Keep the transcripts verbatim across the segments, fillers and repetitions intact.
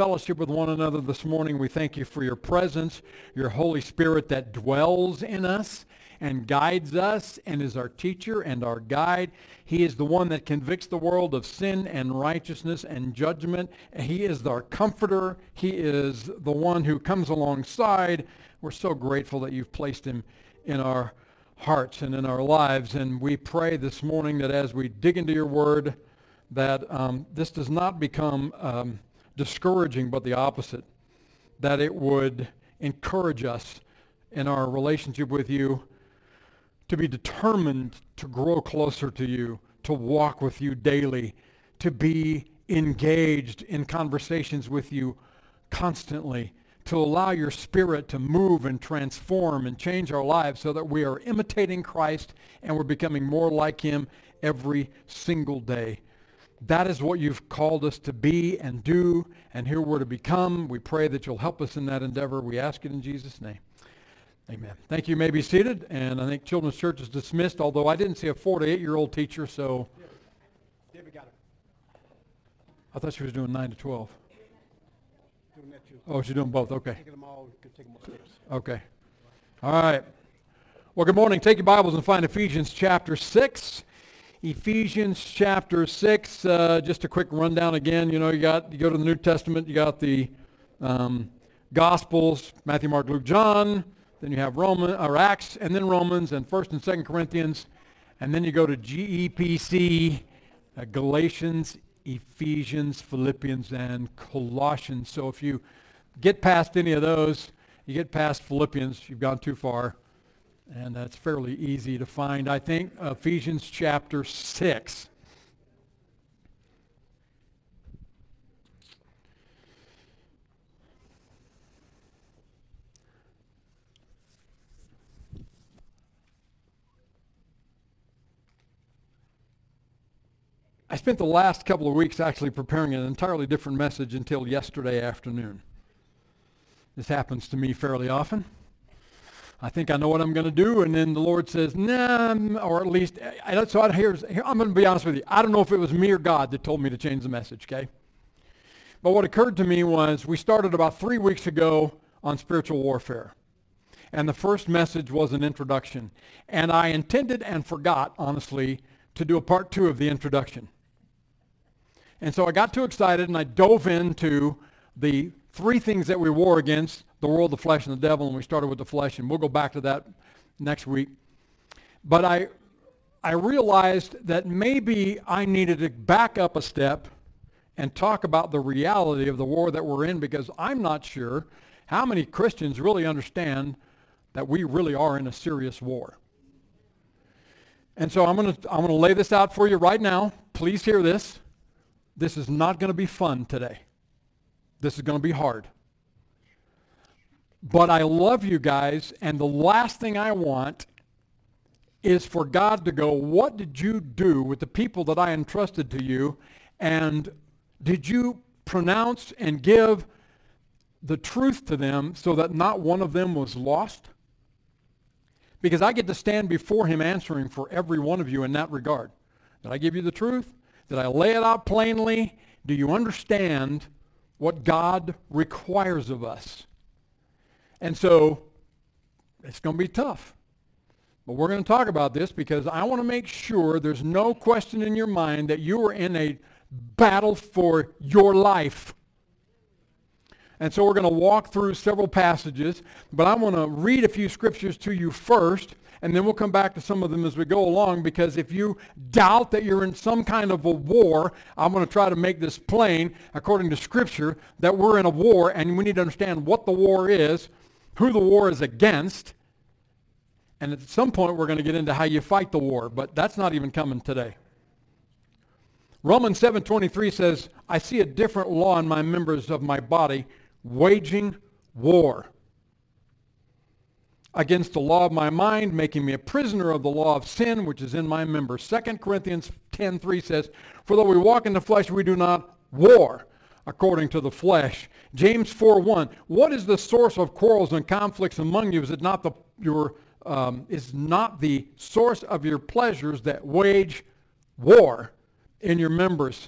fellowship with one another this morning. We thank you for your presence, your Holy Spirit that dwells in us and guides us and is our teacher and our guide. He is the one that convicts the world of sin and righteousness and judgment. He is our comforter. He is the one who comes alongside. We're so grateful that you've placed him in our hearts and in our lives. And we pray this morning that as we dig into your word, that um, this does not become um, discouraging, but the opposite, that it would encourage us in our relationship with you to be determined to grow closer to you, to walk with you daily, to be engaged in conversations with you constantly, to allow your Spirit to move and transform and change our lives so that we are imitating Christ and we're becoming more like him every single day. That is what you've called us to be and do, and here we're to become. We pray that you'll help us in that endeavor. We ask it in Jesus' name. Amen. Thank you. You may be seated, and I think Children's Church is dismissed, although I didn't see a four to eight-year-old teacher, so. David got it. I thought she was doing nine to twelve. Doing that too. Oh, she's doing both. Okay. Taking them all, could take them upstairs. Okay. All right. Well, good morning. Take your Bibles and find Ephesians chapter six. Ephesians chapter six, uh, just a quick rundown again. You know, you got you go to the New Testament, you got the um, Gospels, Matthew, Mark, Luke, John. Then you have Roman or Acts, and then Romans, and First and Second Corinthians, and then you go to G E P C, uh, Galatians, Ephesians, Philippians, and Colossians. So if you get past any of those, you get past Philippians, you've gone too far. And that's fairly easy to find, I think. Ephesians chapter six. I spent the last couple of weeks actually preparing an entirely different message until yesterday afternoon. This happens to me fairly often. I think I know what I'm going to do, and then the Lord says, nah, or at least, I, so I, here's, here, I'm going to be honest with you. I don't know if it was me or God that told me to change the message, okay? But what occurred to me was we started about three weeks ago on spiritual warfare, and the first message was an introduction. And I intended and forgot, honestly, to do a part two of the introduction. And so I got too excited, and I dove into the three things that we war against: the world, the flesh, and the devil, and we started with the flesh, and we'll go back to that next week. But I I realized that maybe I needed to back up a step and talk about the reality of the war that we're in, because I'm not sure how many Christians really understand that we really are in a serious war. And so I'm going to I'm going to lay this out for you right now. Please hear this. This is not going to be fun today. This is going to be hard. But I love you guys, and the last thing I want is for God to go, what did you do with the people that I entrusted to you? And did you pronounce and give the truth to them so that not one of them was lost? Because I get to stand before him answering for every one of you in that regard. Did I give you the truth? Did I lay it out plainly? Do you understand what God requires of us? And so it's going to be tough. But we're going to talk about this because I want to make sure there's no question in your mind that you are in a battle for your life. And so we're going to walk through several passages, but I want to read a few scriptures to you first, and then we'll come back to some of them as we go along, because if you doubt that you're in some kind of a war, I'm going to try to make this plain, according to Scripture, that we're in a war, and we need to understand what the war is, who the war is against, and at some point we're going to get into how you fight the war, but that's not even coming today. Romans seven twenty-three says, I see a different law in my members of my body, waging war against the law of my mind, making me a prisoner of the law of sin, which is in my members. Second Corinthians ten three says, for though we walk in the flesh, we do not war according to the flesh. James four one, what is the source of quarrels and conflicts among you? Is it not the your um, is not the source of your pleasures that wage war in your members?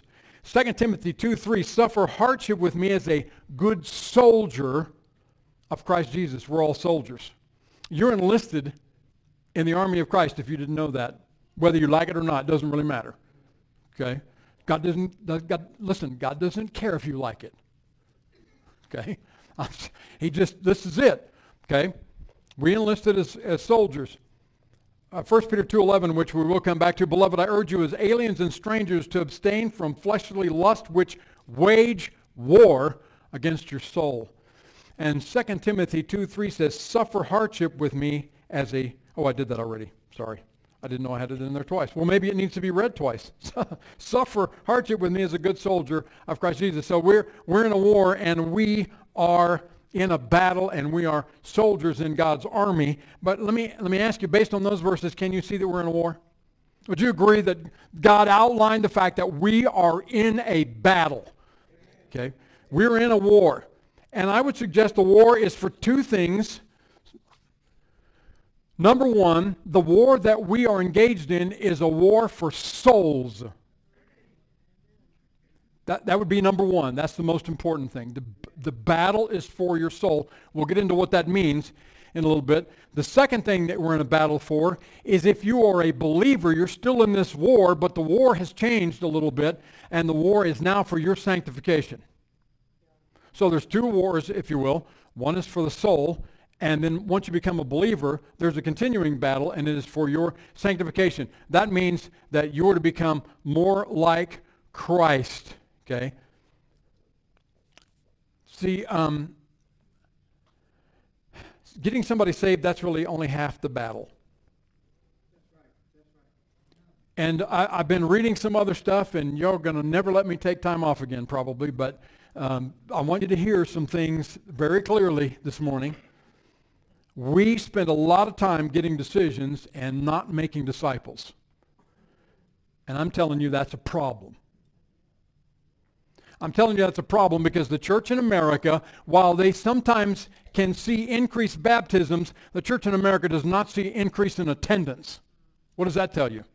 Second Timothy two three, suffer hardship with me as a good soldier of Christ Jesus. We're all soldiers. You're enlisted in the army of Christ if you didn't know that. Whether you like it or not, doesn't really matter. Okay? God doesn't, does, God, listen, God doesn't care if you like it. Okay? He just, this is it. Okay? We enlisted as, as soldiers. Uh, First Peter two eleven, which we will come back to. Beloved, I urge you as aliens and strangers to abstain from fleshly lust which wage war against your soul. And Second Timothy two three says, suffer hardship with me as a, oh, I did that already. Sorry. I didn't know I had it in there twice. Well, maybe it needs to be read twice. Suffer hardship with me as a good soldier of Christ Jesus. So we're, we're in a war, and we are in a battle, and we are soldiers in God's army. But let me, let me ask you, based on those verses, can you see that we're in a war? Would you agree that God outlined the fact that we are in a battle? Okay? We're in a war. And I would suggest the war is for two things. Number one, the war that we are engaged in is a war for souls. That, that would be number one. That's the most important thing. The, the battle is for your soul. We'll get into what that means in a little bit. The second thing that we're in a battle for is if you are a believer, you're still in this war, but the war has changed a little bit, and the war is now for your sanctification. So there's two wars, if you will. One is for the soul, and then once you become a believer, there's a continuing battle, and it is for your sanctification. That means that you're to become more like Christ, okay? See, um, getting somebody saved, that's really only half the battle. And I, I've been reading some other stuff, and you're going to never let me take time off again, probably, but um, I want you to hear some things very clearly this morning. We spend a lot of time getting decisions and not making disciples. And I'm telling you that's a problem. I'm telling you that's a problem because the church in America, while they sometimes can see increased baptisms, the church in America does not see increase in attendance. What does that tell you?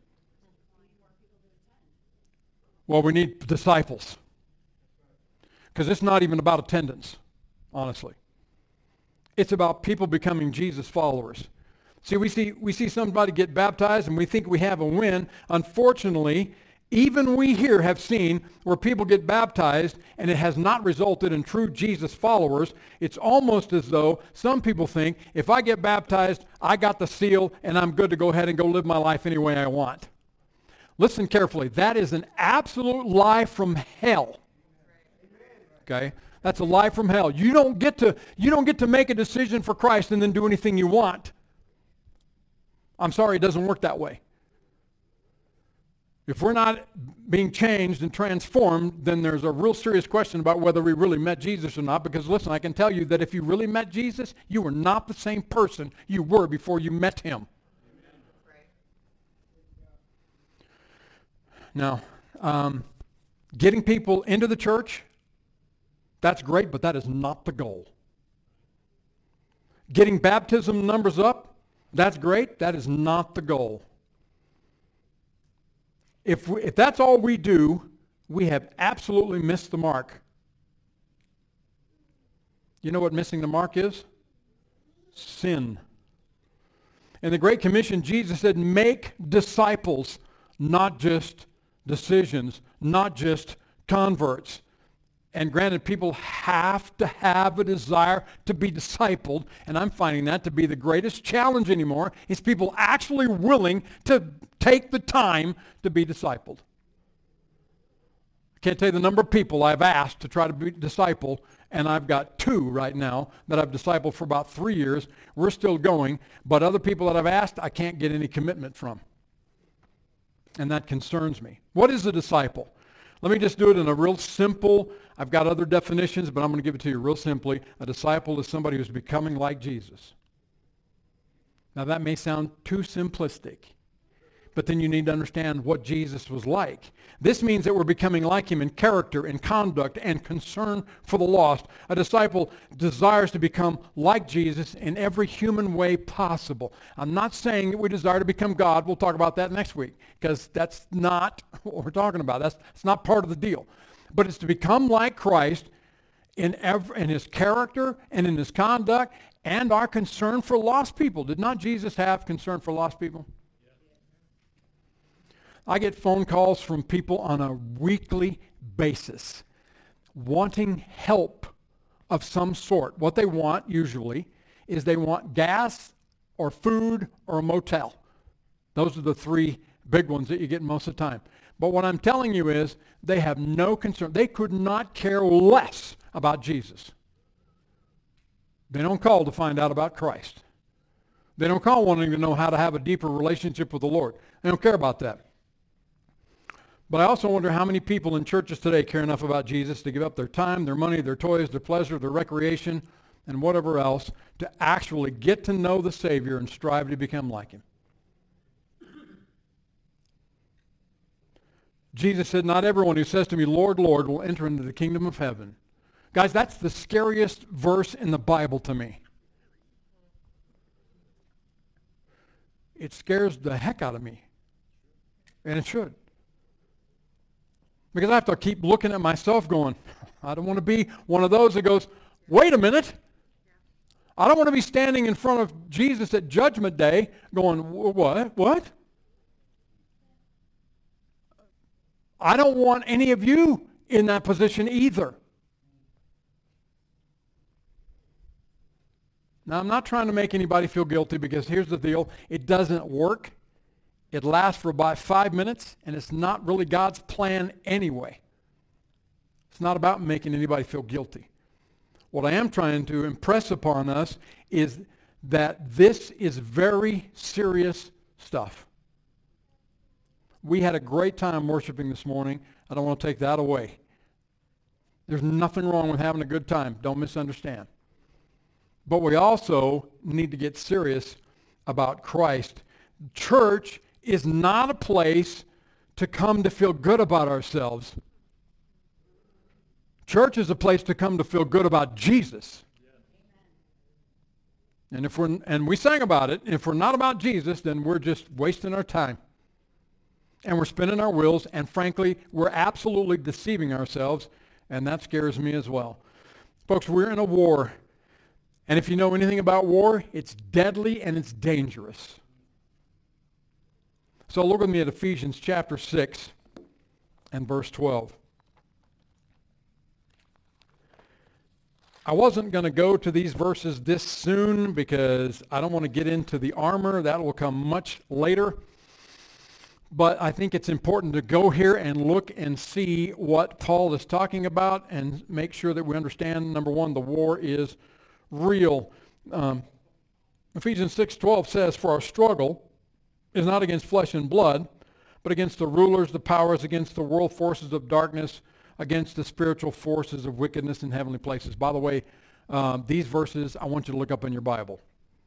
Well, we need disciples. Because it's not even about attendance, honestly. It's about people becoming Jesus followers. See, we see we see somebody get baptized and we think we have a win. Unfortunately, even we here have seen where people get baptized and it has not resulted in true Jesus followers. It's almost as though some people think, if I get baptized, I got the seal and I'm good to go ahead and go live my life any way I want. Listen carefully. That is an absolute lie from hell. Okay? That's a lie from hell. You don't get to you don't get to make a decision for Christ and then do anything you want. I'm sorry, it doesn't work that way. If we're not being changed and transformed, then there's a real serious question about whether we really met Jesus or not. Because listen, I can tell you that if you really met Jesus, you were not the same person you were before you met him. Now, um, getting people into the church, that's great, but that is not the goal. Getting baptism numbers up, that's great. That is not the goal. If, we, if that's all we do, we have absolutely missed the mark. You know what missing the mark is? Sin. In the Great Commission, Jesus said, make disciples, not just decisions, not just converts. And granted, people have to have a desire to be discipled, and I'm finding that to be the greatest challenge anymore, is people actually willing to take the time to be discipled. I can't tell you the number of people I've asked to try to be discipled, and I've got two right now that I've discipled for about three years. We're still going, but other people that I've asked, I can't get any commitment from. And that concerns me. What is a disciple? Let me just do it in a real simple, I've got other definitions, but I'm going to give it to you real simply. A disciple is somebody who's becoming like Jesus. Now that may sound too simplistic, but then you need to understand what Jesus was like. This means that we're becoming like him in character, in conduct, and concern for the lost. A disciple desires to become like Jesus in every human way possible. I'm not saying that we desire to become God. We'll talk about that next week, because that's not what we're talking about. That's, that's not part of the deal. But it's to become like Christ in, every, in his character and in his conduct and our concern for lost people. Did not Jesus have concern for lost people? I get phone calls from people on a weekly basis wanting help of some sort. What they want usually is they want gas or food or a motel. Those are the three big ones that you get most of the time. But what I'm telling you is they have no concern. They could not care less about Jesus. They don't call to find out about Christ. They don't call wanting to know how to have a deeper relationship with the Lord. They don't care about that. But I also wonder how many people in churches today care enough about Jesus to give up their time, their money, their toys, their pleasure, their recreation, and whatever else to actually get to know the Savior and strive to become like him. Jesus said, not everyone who says to me, Lord, Lord, will enter into the kingdom of heaven. Guys, that's the scariest verse in the Bible to me. It scares the heck out of me. And it should. Because I have to keep looking at myself going, I don't want to be one of those that goes, wait a minute. I don't want to be standing in front of Jesus at Judgment Day going, what? What? I don't want any of you in that position either. Now, I'm not trying to make anybody feel guilty, because here's the deal. It doesn't work. It lasts for about five minutes, and it's not really God's plan anyway. It's not about making anybody feel guilty. What I am trying to impress upon us is that this is very serious stuff. We had a great time worshiping this morning. I don't want to take that away. There's nothing wrong with having a good time. Don't misunderstand. But we also need to get serious about Christ. Church is not a place to come to feel good about ourselves. Church is a place to come to feel good about Jesus. And if we're and we sang about it, if we're not about Jesus, then we're just wasting our time. And we're spinning our wheels, and frankly, we're absolutely deceiving ourselves, and that scares me as well. Folks, we're in a war. And if you know anything about war, it's deadly and it's dangerous. So look with me at Ephesians chapter six and verse twelve. I wasn't going to go to these verses this soon because I don't want to get into the armor. That will come much later. But I think it's important to go here and look and see what Paul is talking about and make sure that we understand, number one, the war is real. Um, Ephesians six twelve says, for our struggle is not against flesh and blood, but against the rulers, the powers, against the world forces of darkness, against the spiritual forces of wickedness in heavenly places. By the way, um, these verses I want you to look up in your Bible.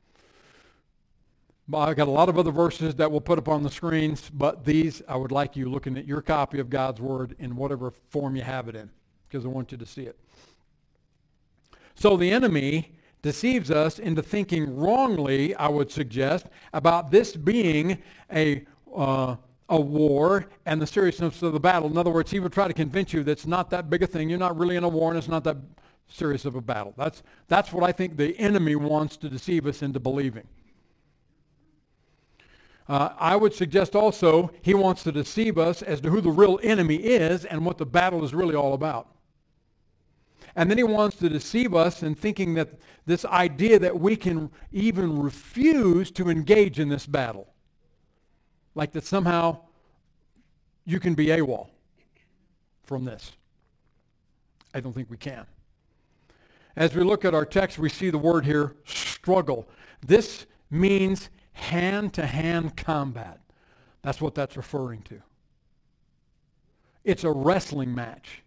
I've got a lot of other verses that we'll put up on the screens, but these I would like you looking at your copy of God's Word in whatever form you have it in, because I want you to see it. So the enemy deceives us into thinking wrongly, I would suggest, about this being a uh, a war and the seriousness of the battle. In other words, he would try to convince you that it's not that big a thing. You're not really in a war, and it's not that serious of a battle. That's that's what I think the enemy wants to deceive us into believing. Uh, I would suggest also he wants to deceive us as to who the real enemy is and what the battle is really all about. And then he wants to deceive us in thinking that this idea that we can even refuse to engage in this battle. Like that somehow you can be AWOL from this. I don't think we can. As we look at our text, we see the word here, struggle. This means hand-to-hand combat. That's what that's referring to. It's a wrestling match.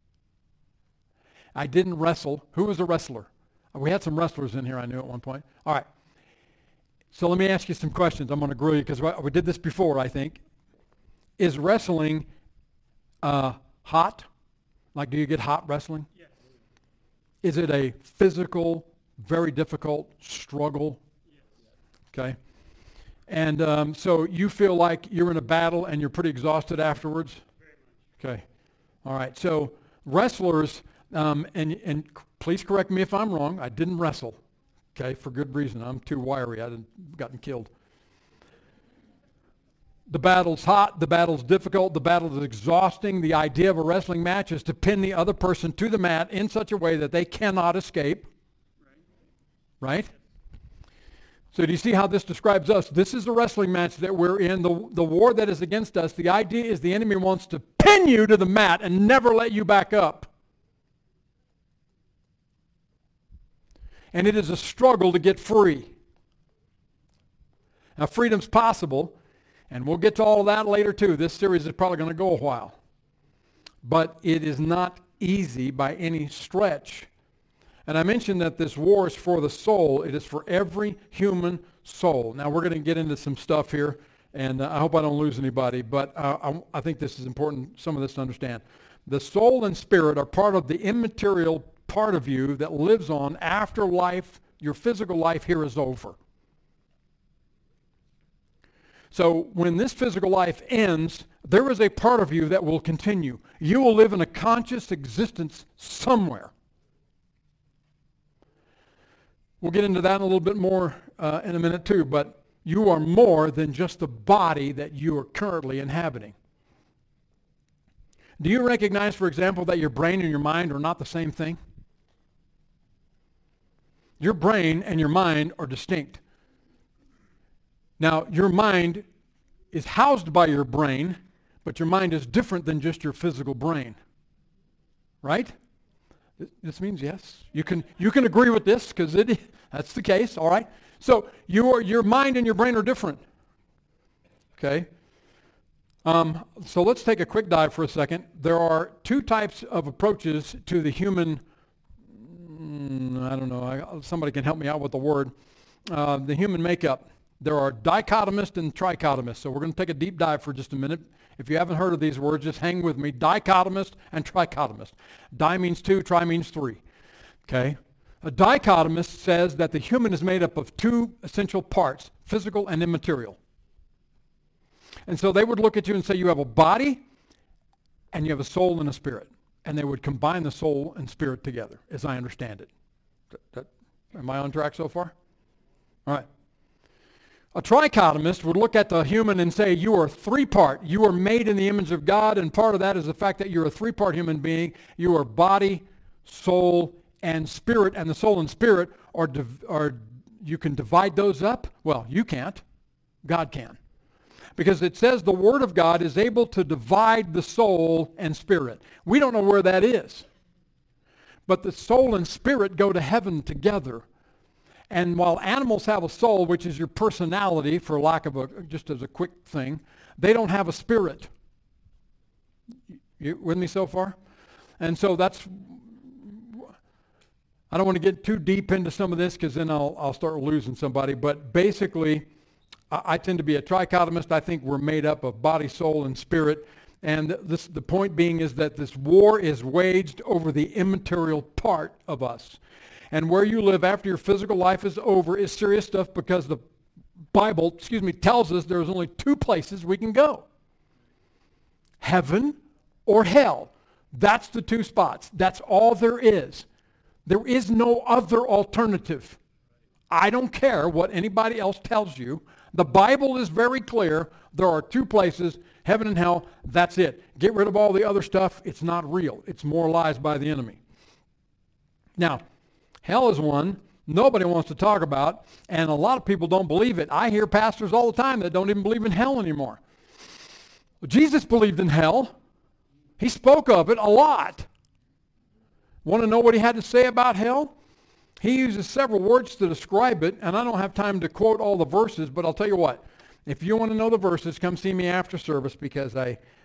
I didn't wrestle. Who was a wrestler? We had some wrestlers in here, I knew at one point. All right. So let me ask you some questions. I'm going to grill you because we did this before, I think. Is wrestling uh, hot? Like, do you get hot wrestling? Yes. Is it a physical, very difficult struggle? Yes. Okay. And um, so you feel like you're in a battle and you're pretty exhausted afterwards? Very much. Okay. All right. So wrestlers, um, and, and please correct me if I'm wrong, I didn't wrestle. Okay, for good reason. I'm too wiry. I hadn't gotten killed. The battle's hot. The battle's difficult. The battle is exhausting. The idea of a wrestling match is to pin the other person to the mat in such a way that they cannot escape. Right? Right? So do you see how this describes us? This is the wrestling match that we're in, the, the war that is against us. The idea is the enemy wants to pin you to the mat and never let you back up. And it is a struggle to get free. Now, freedom's possible, and we'll get to all of that later too. This series is probably going to go a while. But it is not easy by any stretch. And I mentioned that this war is for the soul. It is for every human soul. Now, we're going to get into some stuff here, and uh, I hope I don't lose anybody, but uh, I, I think this is important, some of this to understand. The soul and spirit are part of the immaterial part of you that lives on after life, your physical life here is over. So when this physical life ends, there is a part of you that will continue. You will live in a conscious existence somewhere. We'll get into that a little bit more uh, in a minute too, but you are more than just the body that you are currently inhabiting. Do you recognize, for example, that your brain and your mind are not the same thing? Your brain and your mind are distinct. Now, your mind is housed by your brain, but your mind is different than just your physical brain. Right? This means yes. You can you can agree with this because it that's the case, all right? So your your mind and your brain are different. Okay? Um, so let's take a quick dive for a second. There are two types of approaches to the human I don't know, I, somebody can help me out with the word, uh, the human makeup. There are dichotomist and trichotomist. So we're going to take a deep dive for just a minute. If you haven't heard of these words, just hang with me. Dichotomist and trichotomist. Di means two, tri means three. Okay? A dichotomist says that the human is made up of two essential parts, physical and immaterial. And so they would look at you and say you have a body and you have a soul and a spirit. And they would combine the soul and spirit together, as I understand it. That, that, am I on track so far? All right. A trichotomist would look at the human and say, you are three-part. You are made in the image of God, and part of that is the fact that you're a three-part human being. You are body, soul, and spirit, and the soul and spirit are, div- are you can divide those up. Well, you can't. God can. Because it says the Word of God is able to divide the soul and spirit. We don't know where that is. But the soul and spirit go to heaven together. And while animals have a soul, which is your personality, for lack of a, just as a quick thing, they don't have a spirit. You with me so far? And so that's, I don't want to get too deep into some of this because then I'll, I'll start losing somebody. But basically, I tend to be a trichotomist. I think we're made up of body, soul, and spirit. And this, the point being is that this war is waged over the immaterial part of us. And where you live after your physical life is over is serious stuff because the Bible, excuse me, tells us there's only two places we can go. Heaven or hell. That's the two spots. That's all there is. There is no other alternative. I don't care what anybody else tells you. The Bible is very clear. There are two places, heaven and hell. That's it. Get rid of all the other stuff. It's not real. It's moralized by the enemy. Now, hell is one nobody wants to talk about, and a lot of people don't believe it. I hear pastors all the time that don't even believe in hell anymore. Well, Jesus believed in hell. He spoke of it a lot. Want to know what he had to say about hell? He uses several words to describe it, and I don't have time to quote all the verses, but I'll tell you what. If you want to know the verses, come see me after service because I,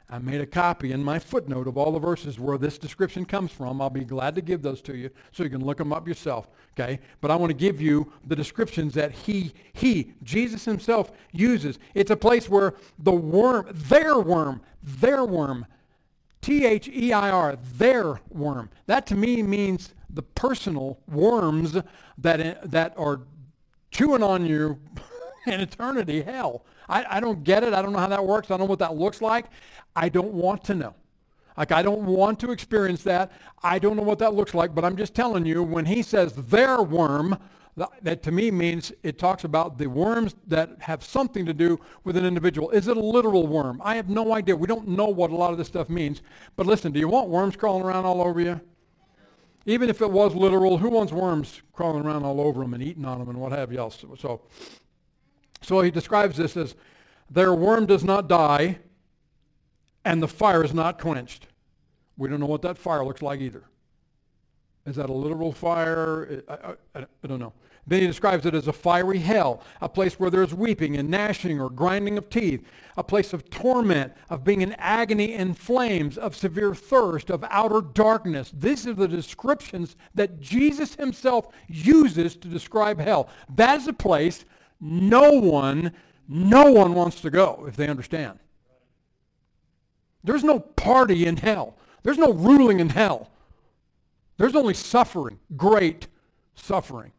I made a copy in my footnote of all the verses where this description comes from. I'll be glad to give those to you so you can look them up yourself, okay? But I want to give you the descriptions that he, he, Jesus himself uses. It's a place where the worm, their worm, their worm, T H E I R, their worm. That to me means the personal worms that, that are chewing on you in eternity, hell. I, I don't get it. I don't know how that works. I don't know what that looks like. I don't want to know. Like, I don't want to experience that. I don't know what that looks like, but I'm just telling you, when he says their worm, that, that to me means it talks about the worms that have something to do with an individual. Is it a literal worm? I have no idea. We don't know what a lot of this stuff means. But listen, do you want worms crawling around all over you? Even if it was literal, who wants worms crawling around all over them and eating on them and what have you else? So, so he describes this as, their worm does not die, and the fire is not quenched. We don't know what that fire looks like either. Is that a literal fire? I, I, I, I don't know. Then he describes it as a fiery hell, a place where there's weeping and gnashing or grinding of teeth, a place of torment, of being in agony and flames, of severe thirst, of outer darkness. These are the descriptions that Jesus himself uses to describe hell. That is a place no one, no one wants to go if they understand. There's no party in hell. There's no ruling in hell. There's only suffering, great suffering.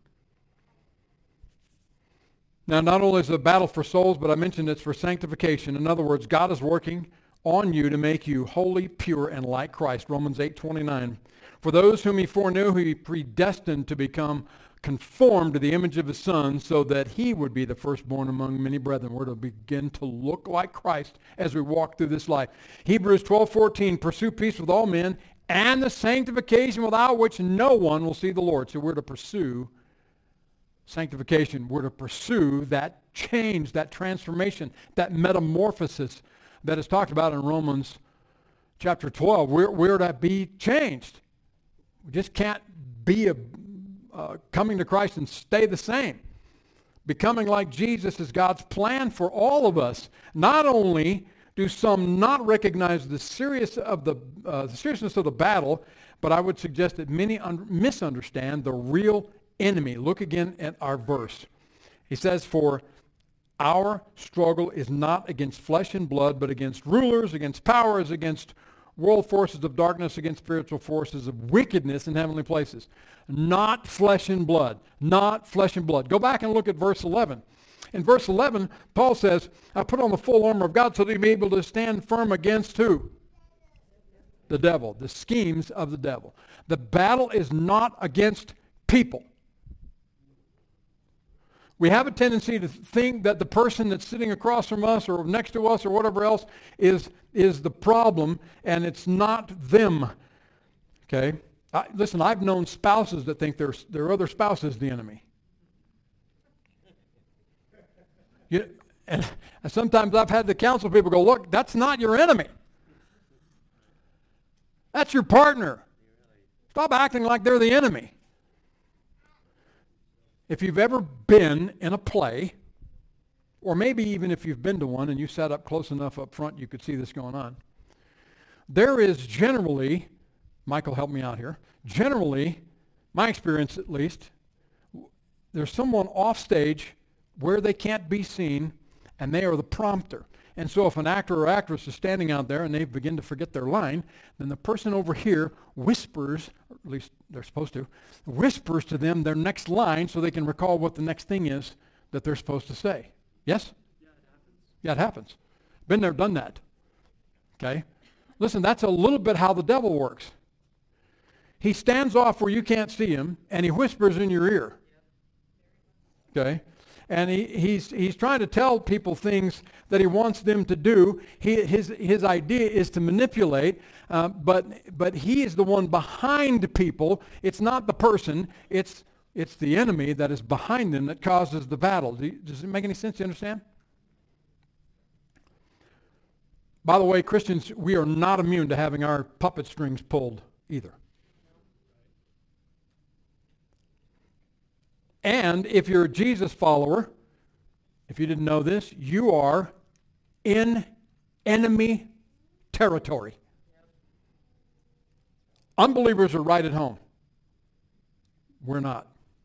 Now, not only is it a battle for souls, but I mentioned it's for sanctification. In other words, God is working on you to make you holy, pure, and like Christ. Romans eight twenty-nine. For those whom he foreknew, he predestined to become conformed to the image of his Son, so that he would be the firstborn among many brethren. We're to begin to look like Christ as we walk through this life. Hebrews twelve fourteen, pursue peace with all men and the sanctification without which no one will see the Lord. So we're to pursue sanctification. We're to pursue that change, that transformation, that metamorphosis that is talked about in Romans chapter twelve. We're, we're to be changed. We just can't be a Uh, coming to Christ and stay the same. Becoming like Jesus is God's plan for all of us. Not only do some not recognize the serious of the, uh, the seriousness of the battle, but I would suggest that many un- misunderstand the real enemy. Look again at our verse. He says, for our struggle is not against flesh and blood, but against rulers, against powers, against world forces of darkness, against spiritual forces of wickedness in heavenly places. Not flesh and blood. Not flesh and blood. Go back and look at verse eleven. In verse eleven, Paul says, I put on the full armor of God so that you may be able to stand firm against who? The devil. The schemes of the devil. The battle is not against people. We have a tendency to think that the person that's sitting across from us or next to us or whatever else is, is the problem, and it's not them. Okay? I, listen, I've known spouses that think their, their other spouse is the enemy. You, and, and sometimes I've had to counsel people go, look, that's not your enemy. That's your partner. Stop acting like they're the enemy. If you've ever been in a play, or maybe even if you've been to one and you sat up close enough up front you could see this going on, there is generally, Michael help me out here, generally, my experience at least, there's someone off stage where they can't be seen and they are the prompter. And so if an actor or actress is standing out there and they begin to forget their line, then the person over here whispers, or at least they're supposed to, whispers to them their next line so they can recall what the next thing is that they're supposed to say. Yes? Yeah, it happens. Yeah, it happens. Been there, done that. Okay? Listen, that's a little bit how the devil works. He stands off where you can't see him, and he whispers in your ear. Okay? And he, he's, he's trying to tell people things that he wants them to do. He, his, his idea is to manipulate, uh, but, but he is the one behind people. It's not the person. It's, it's the enemy that is behind them that causes the battle. Do you, does it make any sense? Do you understand? By the way, Christians, we are not immune to having our puppet strings pulled either. And if you're a Jesus follower, if you didn't know this, you are in enemy territory. Unbelievers are right at home. We're not.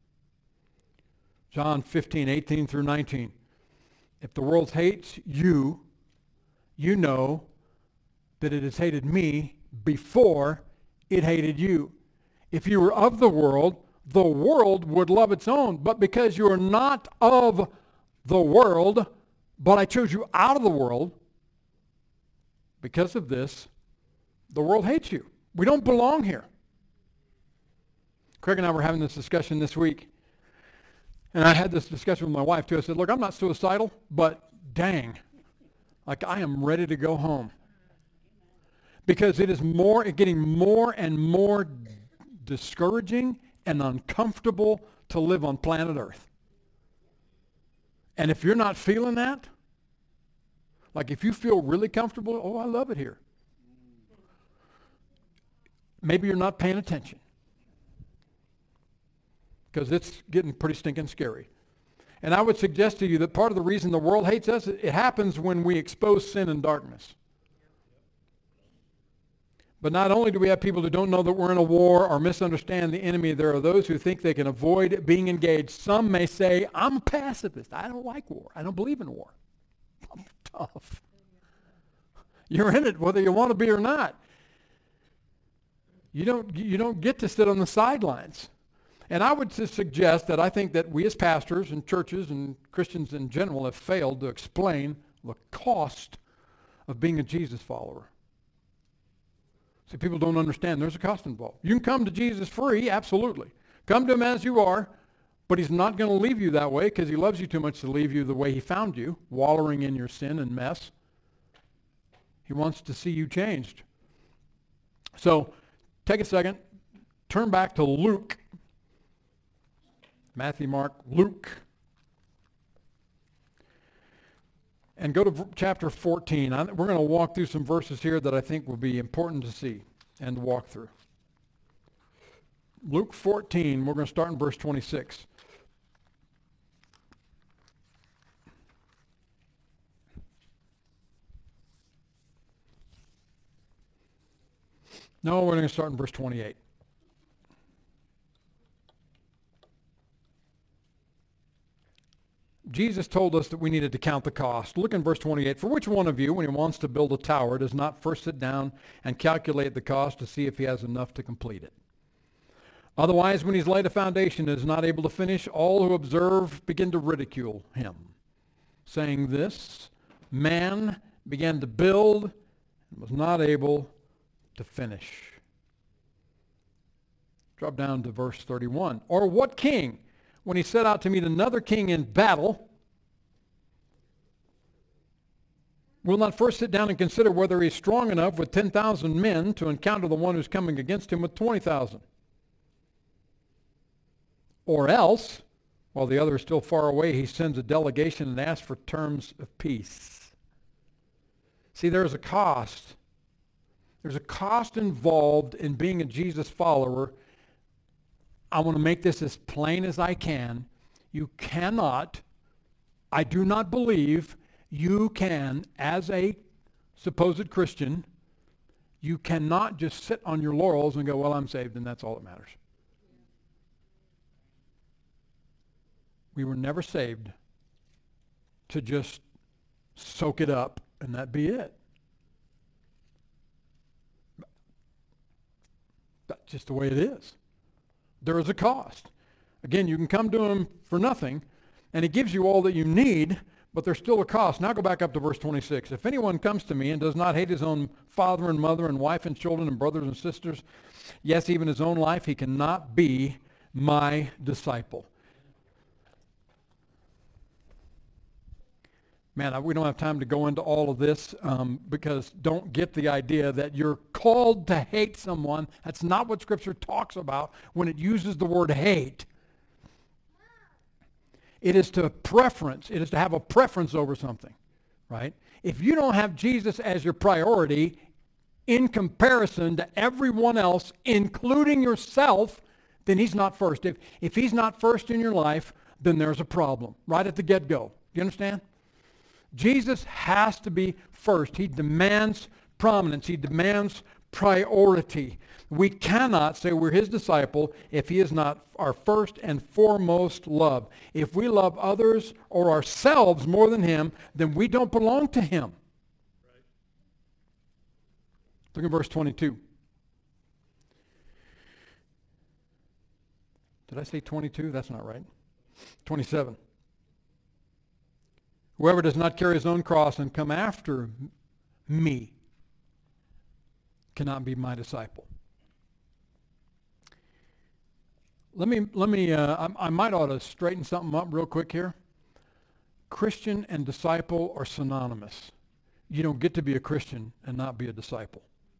John fifteen, eighteen through nineteen. If the world hates you, you know that it has hated me before it hated you. If you were of the world, the world would love its own. But because you are not of the world, but I chose you out of the world, because of this, the world hates you. We don't belong here. Craig and I were having this discussion this week. And I had this discussion with my wife too. I said, look, I'm not suicidal, but dang, like I am ready to go home. Because it is more, getting more and more discouraging and uncomfortable to live on planet Earth. And if you're not feeling that, like if you feel really comfortable, oh, I love it here. Maybe you're not paying attention. Because it's getting pretty stinking scary. And I would suggest to you that part of the reason the world hates us, it happens when we expose sin and darkness. But not only do we have people who don't know that we're in a war or misunderstand the enemy, there are those who think they can avoid being engaged. Some may say, I'm a pacifist. I don't like war. I don't believe in war. I'm tough. You're in it whether you want to be or not. You don't, you don't get to sit on the sidelines. And I would just suggest that I think that we as pastors and churches and Christians in general have failed to explain the cost of being a Jesus follower. See, people don't understand there's a cost involved. You can come to Jesus free, absolutely. Come to him as you are, but he's not going to leave you that way because he loves you too much to leave you the way he found you, wallowing in your sin and mess. He wants to see you changed. So take a second, turn back to Luke. Matthew, Mark, Luke. And go to v- chapter fourteen. I, we're going to walk through some verses here that I think will be important to see and to walk through. Luke fourteen, we're going to start in verse twenty-six. No, we're going to start in verse twenty-eight. Jesus told us that we needed to count the cost. Look in verse twenty-eight. For which one of you, when he wants to build a tower, does not first sit down and calculate the cost to see if he has enough to complete it? Otherwise, when he's laid a foundation and is not able to finish, all who observe begin to ridicule him, saying this, man began to build and was not able to finish. Drop down to verse thirty-one. Or what king, when he set out to meet another king in battle, will not first sit down and consider whether he is strong enough with ten thousand men to encounter the one who's coming against him with twenty thousand? Or else, while the other is still far away, he sends a delegation and asks for terms of peace. See, there's a cost. There's a cost involved in being a Jesus follower. I want to make this as plain as I can. You cannot, I do not believe you can, as a supposed Christian, you cannot just sit on your laurels and go, well, I'm saved and that's all that matters. We were never saved to just soak it up and that be it. That's just the way it is. There is a cost. Again, you can come to him for nothing, and he gives you all that you need, but there's still a cost. Now go back up to verse twenty-six. If anyone comes to me and does not hate his own father and mother and wife and children and brothers and sisters, yes, even his own life, he cannot be my disciple. Man, I, we don't have time to go into all of this um, because don't get the idea that you're called to hate someone. That's not what Scripture talks about when it uses the word hate. It is to preference. It is to have a preference over something, right? If you don't have Jesus as your priority in comparison to everyone else, including yourself, then he's not first. If, if he's not first in your life, then there's a problem right at the get-go. Do you understand? Jesus has to be first. He demands prominence. He demands priority. We cannot say we're his disciple if he is not our first and foremost love. If we love others or ourselves more than him, then we don't belong to him. Right. Look at verse twenty-two. Did I say twenty-two? That's not right. twenty-seven. Whoever does not carry his own cross and come after me cannot be my disciple. Let me, let me, uh, I, I might ought to straighten something up real quick here. Christian and disciple are synonymous. You don't get to be a Christian and not be a disciple.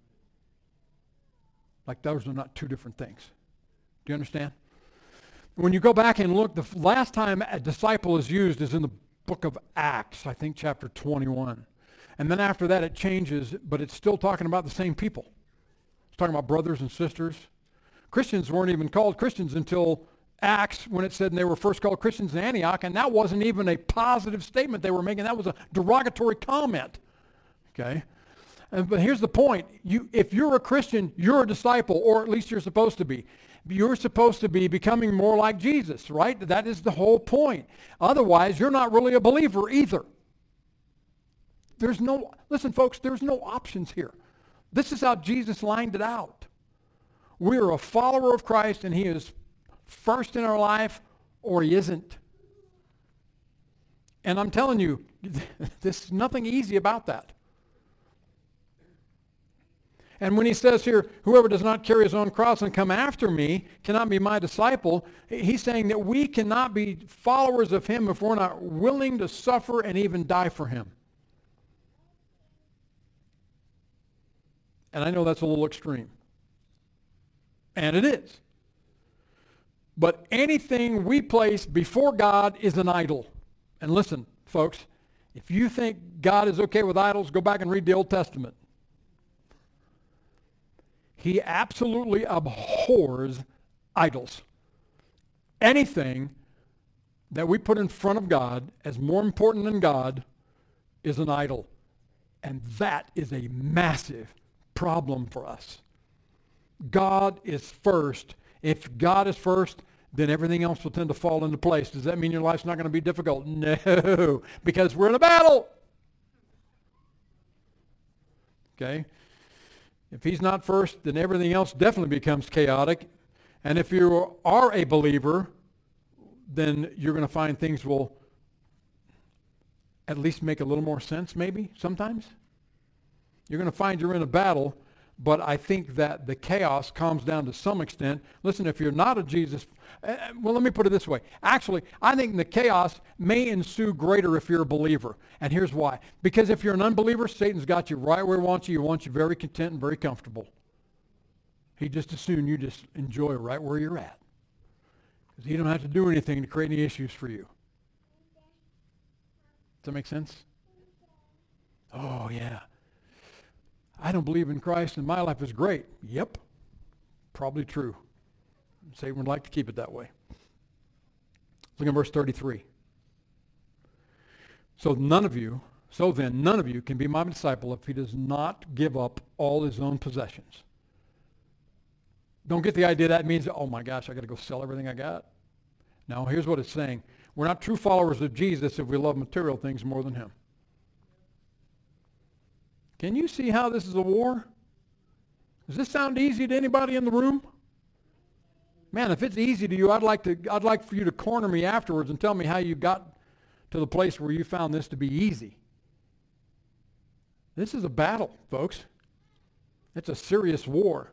Like those are not two different things. Do you understand? When you go back and look, the last time a disciple is used is in the book of Acts, I think chapter twenty-one. And then after that it changes, but it's still talking about the same people. It's talking about brothers and sisters. Christians weren't even called Christians until Acts, when it said they were first called Christians in Antioch, and that wasn't even a positive statement they were making. That was a derogatory comment. Okay? And, but here's the point. You, if you're a Christian, you're a disciple, or at least you're supposed to be. You're supposed to be becoming more like Jesus, right? That is the whole point. Otherwise, you're not really a believer either. There's no, listen folks, there's no options here. This is how Jesus lined it out. We're a follower of Christ and he is first in our life or he isn't. And I'm telling you, there's nothing easy about that. And when he says here, whoever does not carry his own cross and come after me cannot be my disciple, he's saying that we cannot be followers of him if we're not willing to suffer and even die for him. And I know that's a little extreme. And it is. But anything we place before God is an idol. And listen, folks, if you think God is okay with idols, go back and read the Old Testament. He absolutely abhors idols. Anything that we put in front of God as more important than God is an idol. And that is a massive problem for us. God is first. If God is first, then everything else will tend to fall into place. Does that mean your life's not going to be difficult? No, because we're in a battle. Okay? If he's not first, then everything else definitely becomes chaotic. And if you are a believer, then you're going to find things will at least make a little more sense maybe sometimes. You're going to find you're in a battle, but I think that the chaos calms down to some extent. Listen, if you're not a Jesus, uh, well, let me put it this way. Actually, I think the chaos may ensue greater if you're a believer. And here's why. Because if you're an unbeliever, Satan's got you right where he wants you. He wants you very content and very comfortable. He just as soon you just enjoy right where you're at. Because he don't have to do anything to create any issues for you. Does that make sense? Oh, yeah. I don't believe in Christ and my life is great. Yep, probably true. Satan would like to keep it that way. Look at verse thirty-three. So none of you, so then none of you can be my disciple if he does not give up all his own possessions. Don't get the idea that means, oh my gosh, I got to go sell everything I got. No, here's what it's saying. We're not true followers of Jesus if we love material things more than him. Can you see how this is a war? Does this sound easy to anybody in the room? Man, if it's easy to you, I'd like to I'd like for you to corner me afterwards and tell me how you got to the place where you found this to be easy. This is a battle, folks. It's a serious war.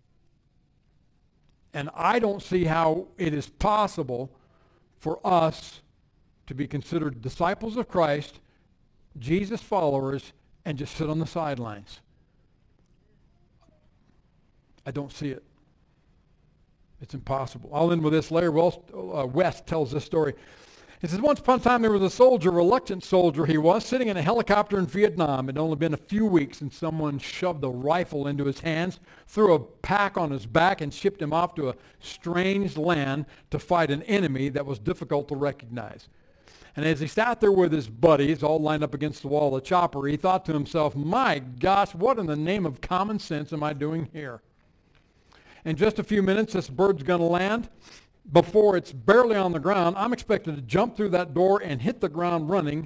And I don't see how it is possible for us to be considered disciples of Christ, Jesus followers, and just sit on the sidelines. I don't see it. It's impossible. I'll end with this. Larry West tells this story. He says, once upon a time there was a soldier, a reluctant soldier he was, sitting in a helicopter in Vietnam. It had only been a few weeks and someone shoved a rifle into his hands, threw a pack on his back, and shipped him off to a strange land to fight an enemy that was difficult to recognize. And as he sat there with his buddies, all lined up against the wall of the chopper, he thought to himself, my gosh, what in the name of common sense am I doing here? In just a few minutes, this bird's going to land. Before it's barely on the ground, I'm expected to jump through that door and hit the ground running.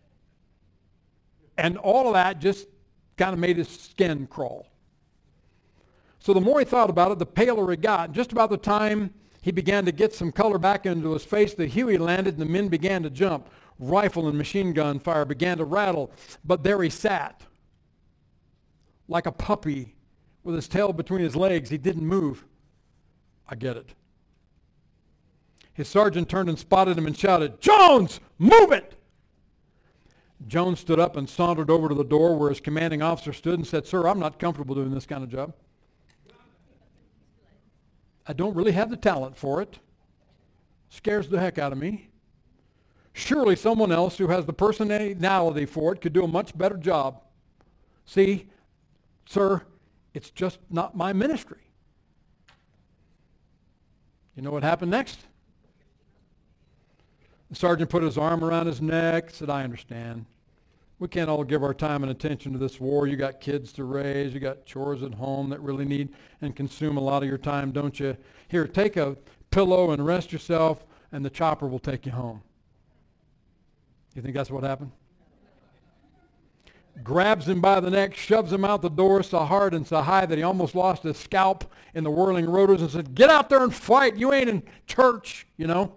And all of that just kind of made his skin crawl. So the more he thought about it, the paler he got. Just about the time he began to get some color back into his face, the Huey landed and the men began to jump. Rifle and machine gun fire began to rattle. But there he sat, like a puppy with his tail between his legs. He didn't move. I get it. His sergeant turned and spotted him and shouted, Jones, move it! Jones stood up and sauntered over to the door where his commanding officer stood and said, Sir, I'm not comfortable doing this kind of job. I don't really have the talent for it. Scares the heck out of me. Surely someone else who has the personality for it could do a much better job. See, sir, it's just not my ministry. You know what happened next? The sergeant put his arm around his neck, said, I understand. We can't all give our time and attention to this war. You got kids to raise. You got chores at home that really need and consume a lot of your time, don't you? Here, take a pillow and rest yourself, and the chopper will take you home. You think that's what happened? Grabs him by the neck, shoves him out the door so hard and so high that he almost lost his scalp in the whirling rotors and said, get out there and fight. You ain't in church, you know.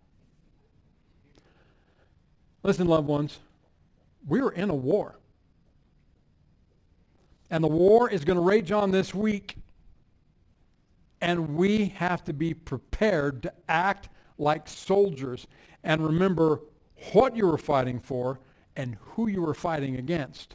Listen, loved ones. We're in a war. And the war is going to rage on this week. And we have to be prepared to act like soldiers and remember what you were fighting for and who you were fighting against.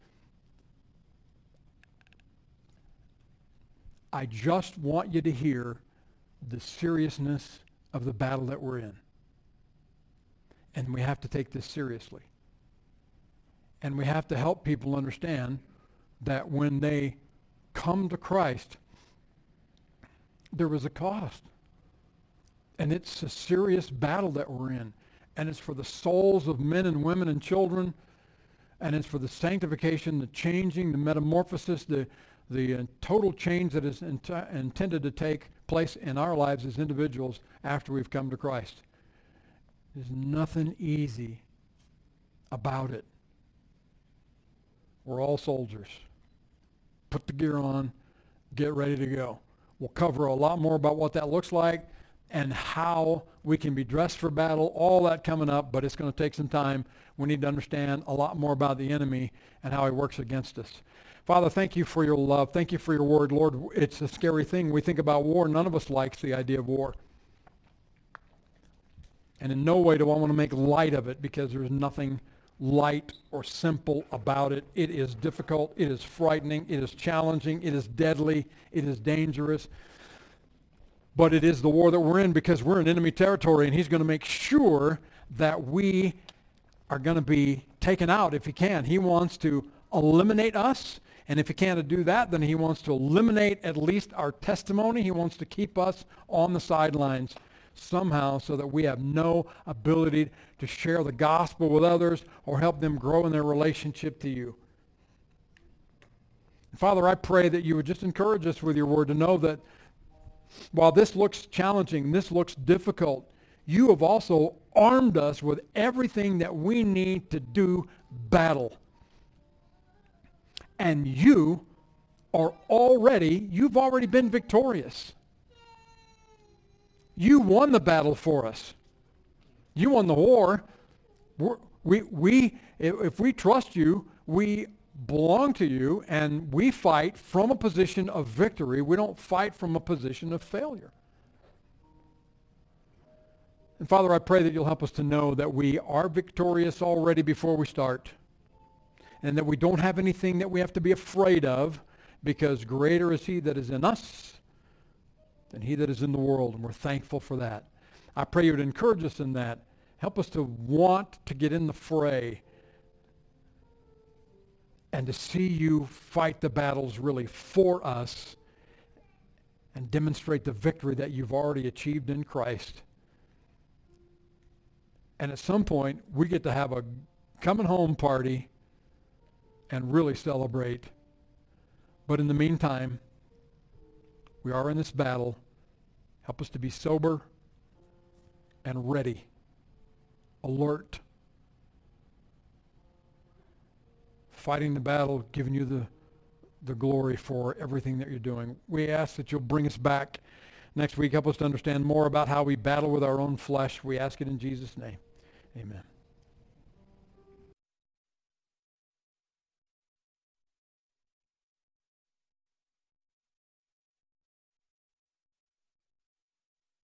I just want you to hear the seriousness of the battle that we're in. And we have to take this seriously. And we have to help people understand that when they come to Christ, there was a cost. And it's a serious battle that we're in. And it's for the souls of men and women and children. And it's for the sanctification, the changing, the metamorphosis, the, the uh, total change that is int- intended to take place in our lives as individuals after we've come to Christ. There's nothing easy about it. We're all soldiers. Put the gear on, get ready to go. We'll cover a lot more about what that looks like and how we can be dressed for battle, all that coming up, but it's going to take some time. We need to understand a lot more about the enemy and how he works against us. Father, thank you for your love. Thank you for your word. Lord, it's a scary thing. We think about war. None of us likes the idea of war. And in no way do I want to make light of it because there's nothing light or simple about it. It is difficult. It is frightening. It is challenging. It is deadly. It is dangerous. But it is the war that we're in because we're in enemy territory, and he's going to make sure that we are going to be taken out if he can. He wants to eliminate us, and if he can't do that, then he wants to eliminate at least our testimony. He wants to keep us on the sidelines somehow so that we have no ability to share the gospel with others or help them grow in their relationship to you. And Father, I pray that you would just encourage us with your word to know that while this looks challenging, this looks difficult, you have also armed us with everything that we need to do battle. And you are already, you've already been victorious. You won the battle for us. You won the war. We're, we, we, if we trust you, we belong to you, and we fight from a position of victory. We don't fight from a position of failure. And Father, I pray that you'll help us to know that we are victorious already before we start, and that we don't have anything that we have to be afraid of, because greater is he that is in us than he that is in the world, and we're thankful for that. I pray you would encourage us in that. Help us to want to get in the fray and to see you fight the battles really for us and demonstrate the victory that you've already achieved in Christ. And at some point, we get to have a coming home party and really celebrate. But in the meantime, we are in this battle. Help us to be sober and ready, alert, fighting the battle, giving you the, the glory for everything that you're doing. We ask that you'll bring us back next week. Help us to understand more about how we battle with our own flesh. We ask it in Jesus' name. Amen.